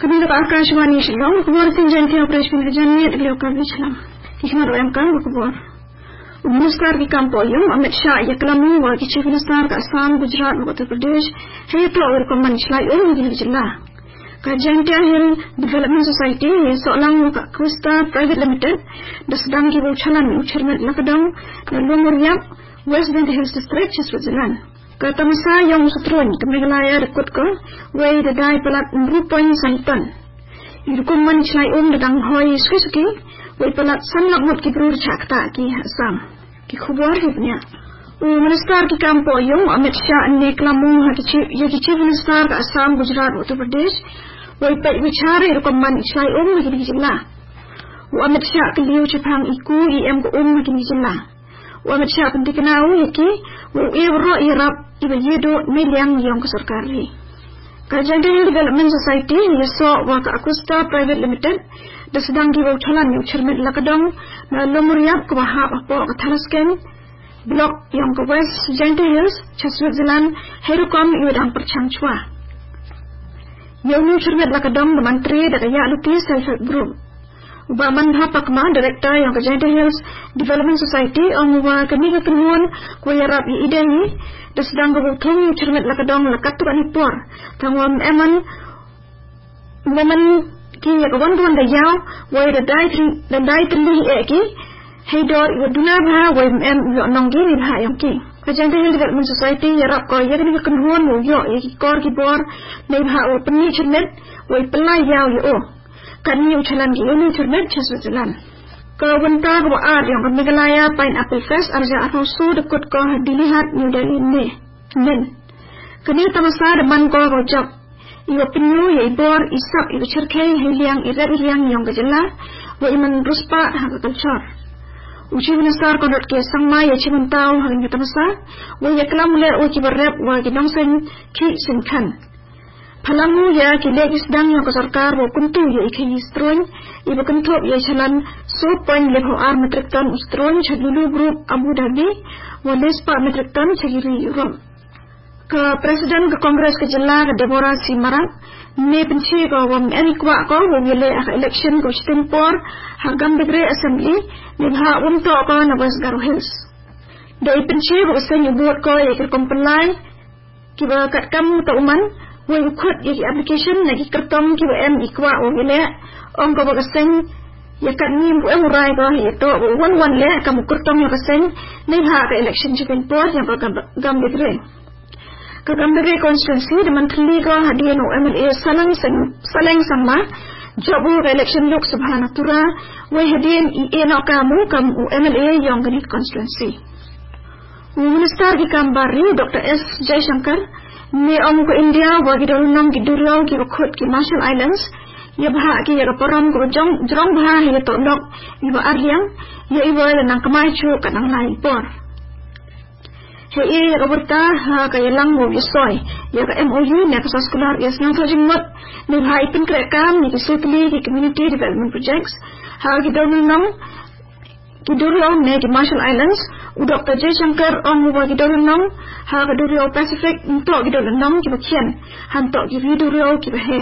Kami dapat Akashwani Shillong, kubur Sinjanti Operation Virginia, Leoka Vichlam. Kikmat Ramkan, kubur. Minister di Kampoyong, Amit Shah, Yaklamu, Waki Chief Minister, Assam, Gujarat, Uttar Pradesh, Hayat Law Recommend Shlai, Vijilla. Kajantia Hill Development Society, Solang Costa Private Limited, the Sudangi Chalan, Chairman Lakadong, the Lumuriak, West Bend Hills District, Switzerland. Katamasa Yong Sutron, the Megalaya, the Kutko, way the die palat Rupoin Santan. Yukuman Chlai the Danghoy Swisuki, way palat Sanlak Mutki Chakta, Assam. Kikubar Hibnia. Minister ki Kampoyong, Amit Shah, Neklamu, Yaki Chief Minister, Assam, Gujarat, Uttar Pradesh, way pay Vichari, Rukuman Chlai Vijilla. Amit Shah Kiliu Chipang Iku, Vijilla. Amit Shah Pendikanau, Yaki, Uro Irap, Ibayedo, Miliang Yong Sarkari. Kajanti Development Society, Yaso, Waka Akusta Private Limited, the Sudangi Chalan, Chairman Lakadong, Lumuriak, Kawaha, Talasken, Block Yong West, Gentle Hills, Switzerland, Herukom, Yudang Perchangchua. Yomu Chairman Lakadong, the Mantri, the Yaluti Self-Help Group. Ubamandha Pakma, Director, Yong Gentle Hills Development Society, Omuwa Kamiga Kunwon, Kuyarab Ideni, the Sudango Tung, Chairman Lakadong, Lakatu Anipur, Tangwam Eman, Woman, King Yakawanduan the Yao, where the dietary Eki, Haydor, Yadunabha, where Nongini Hayamki. Kajanti Hill Development Society, Yarako, Yakani Kunwon, Yo, Korki Bor, Nebha Open Nature Net, where Pelai Yao Yo. Kami ucalan gini cermat Switzerland. Kawanta ko art yang Megalaya Pineapple Fest arja arosu dekut ko dilihat New Delhi ni. Nen. Kini tamasa deman ko rojak. Iwa pinyu ya ibor isap iwa cerkei hiliang yang gejala. Wa iman ruspa hak culture. Uci minister konot ke sangma ya cimantau hak tamasa. Wa ya kelam le wa kibarep wa kinongsen ki senkan. Palangu ya kilek isdang yang kesarkar wa kuntu ya ikai istroin iba kentuk ya chalan 0.5 metric ton istroin chadulu group Abu Dhabi wa lespa metric ton chagiri Europe. Ke Presiden ke Kongres ke Jela ke Deborah Simarak ne penci ko wa menikwa ko wa wile election ko stempor hagam Begre Assembly ne bha unto ko na West Garo Hills. Dai penci ko sen buat ko ya ke kompelai kiba kat kam ta uman we could yaki application nagi kertom ki em ikwa o gele on ko bagaseng yakani mo emurai ko ito one le kam kertom yo kaseng nei ha ka election chicken port yang ko gambedre ka gambedre constituency de mantli ko hadien o MLA salang sama jobu election lok subhana tura we hadien no kamu kam o MLA yang gani constituency Minister ki Kambari Dr. S. Jaishankar ni ko India wagi dolunong gidurlaw ki khot ki Marshall Islands ya bah ki ya param ko jong bah ya to nok iba arliang ya iba nang kamachu kanang lain por he ya berta ha ka yalang mo bisoy ya ka MOU ne ka sekolah ya snang to jingmot ni bhai pin krekam ni sutli ki community development projects ha ki dolunong Kidurlaw ne ki Marshall Islands Dr. Jaishankar Omuwa Gidolunong ha Gidurlaw Pacific Nto Gidolunong ki bakhian hanto ki Gidurlaw ki bahe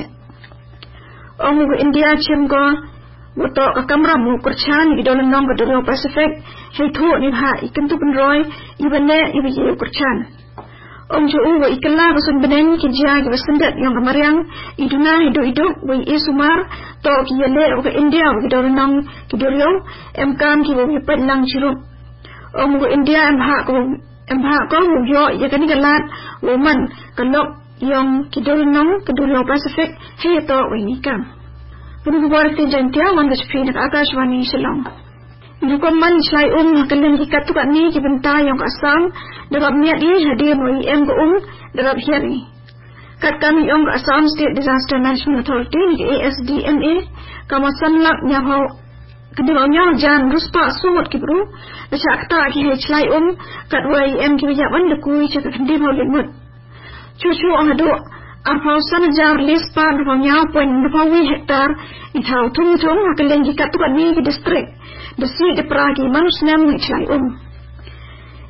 Omuwa India chimgo wato kakamra mu kurchan Gidolunong Gidurlaw Pacific heitu ni ha ikentu penroy ibane ibiye kurchan Omjo uwa ikala basun benen ki jia ki basendat yang kamariang iduna hidu wa isumar to ki yele ke India Gidolunong Gidurlaw emkam ki wo penang chiru Omgo India emha ko yo ya kani galat woman kalok yang kidulnong Kedulong Pacific heto winikam Kini buat jantia wan gaspi nak Akashwani Shillong Irukom man Shlai kalen ikat tu kat ni ki benta yang Assam darab niat dia hadir mo ko darab hiari kat kami yang Assam State Disaster Management Authority ni ASDMA kawasan lak nyahau Kedua jan ruspa sumut kibru Bacak tak ki Shlai kat YM ki bijaban dekui cakap kendi mau limut Cucu adu arpausan jar lispa nupanya poin nupawi hektar itau tung akan lengi kat tu kat ni ki distrik Besi di peragi manusnam Shlai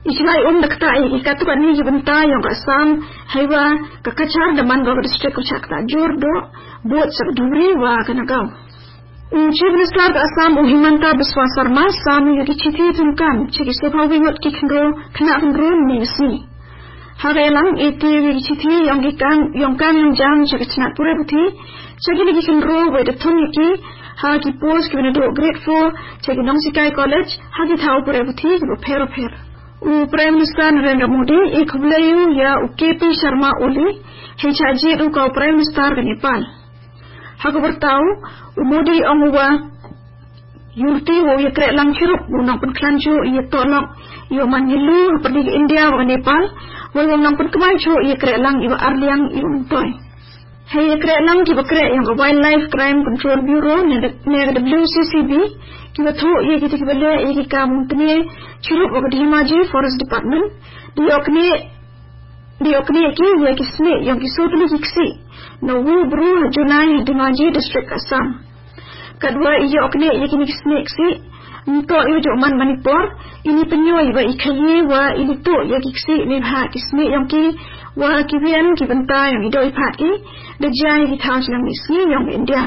Ichilai daktai ikatu kan ni bentai yang Assam haiwa kakachar daman go district of Chakta Jordo bot sakduri wa kanagau. Chief Minister Assam Himanta Biswa Sarma Sam yuki chiti tunkan chiki sepa wingot kikro kena kro ni si. Hagailang iti yuki chiti yang kan yang jam chiki chinat pura buti chiki ni kikro wa the tunyaki hagi post kibina do grade 4 chiki Nongsikai College hagi thau pura buti kibo pero. Prime Minister Narendra Modi ikublayu ya KP Sharma Oli HRG ka Prime Minister ke Nepal. Hago bertahu Modi angwa yurti wo ye krek lang chirup unang pun klanju ye tolak yo mangilu pergi ke India ke Nepal wo unang pun kemanju ye krek lang iwa arliang iwa toy. Hey krek lang ki krek yang Wildlife Crime Control Bureau ne WCCB kiba thu ye kita kibale ye kamu tene chirup wa Dhimaji Forest Department diokne ki ye kisne yang kisutli kiksi no wu bru Junai Dhimaji District Assam kadua ye okne ye kini kisne kiksi nto ye jo Manipur ini penyoy wa ikhaye wa ini tu ye kiksi ni ha kisne yang ki wa kibian ki benta yang idoi phati de jai ki thang yang isni yang India.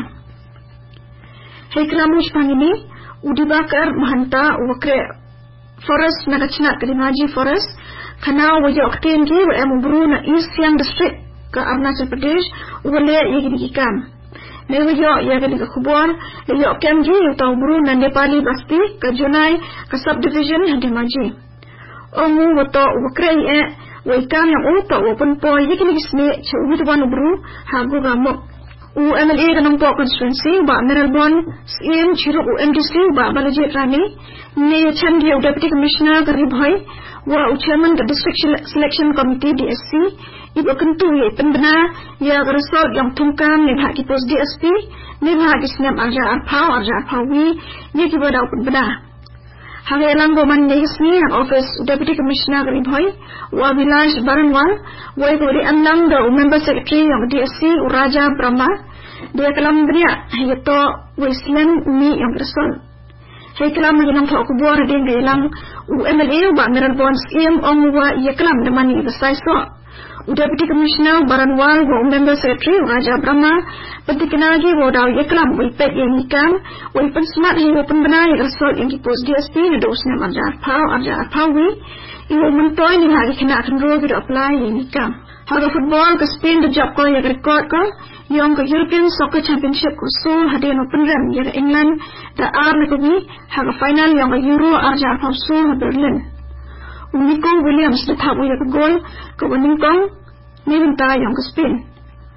Hey kramush pangini Udibakar Mahanta wakre forest nagachinat ke Dhimaji Forest kana wajok tengi wa emubru na East Siang District ke Arunachal Pradesh wale yegi dikam ne wajo yegi ke khubor le yo kemji utau bru na Nepali Basti ke Junai ke subdivision Dhimaji omu wato wakre e waikam yang uto wapun po yegi kisne chubitwan bru hagu gamok MLA kanang po constituency ba Meralbon CM Chiro MDC ba Balajit Rani ne Changi Deputy Commissioner Garibhoi wa Chairman the District Selection Committee DSC ibu kentu ye penbena ya resort yang tungkam ne bhagi pos DSP ne bhagi snap arja arpawi ye ki bada penbena Hage langgo man negisni office Deputy Commissioner Garibhoi wa Vilash Baranwal wa ikuri anlang the member secretary yang DSC Raja Brahma dia kalam bria hayato Westland ni yang resol hay kalam nang thok kubor ding gelang MLA ba Meralbon CM ongwa ye kalam demani besai so Deputy Commissioner Baranwal wa member secretary Raja Brahma pentinagi wa daw ye kalam wa pet ye nikam wa pensmat he open bena ye resol yang kipos DSP ne dosna arja pawi iwo mentoy ni hagi kena akan rogi do apply ye nikam haga football ke Spain the job ko ye record ko yang ke European Soccer Championship ko so hadian open ram ye England the R ne ko bi haga final yang ke Euro arja pa so Berlin Nico Williams the top ye ke goal ko winning kong ni minta yang ke Spain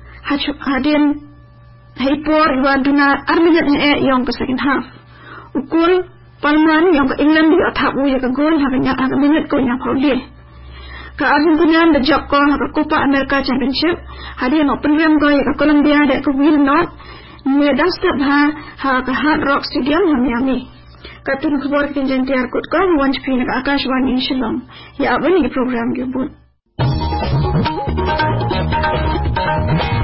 hadian haipor iwa duna arminat yang ke second half ukul Palman yang ke England di top ye ke goal haga minute ko yang pauli ke Argentina the job ko ke Copa America Championship hadian open game ko ke Colombia de ke Will Not ne dastab ha ke Hard Rock Stadium Miami katun khbar ke jantiar kut ko wanch pin ke Akashwani Shillong ya abani program ke bun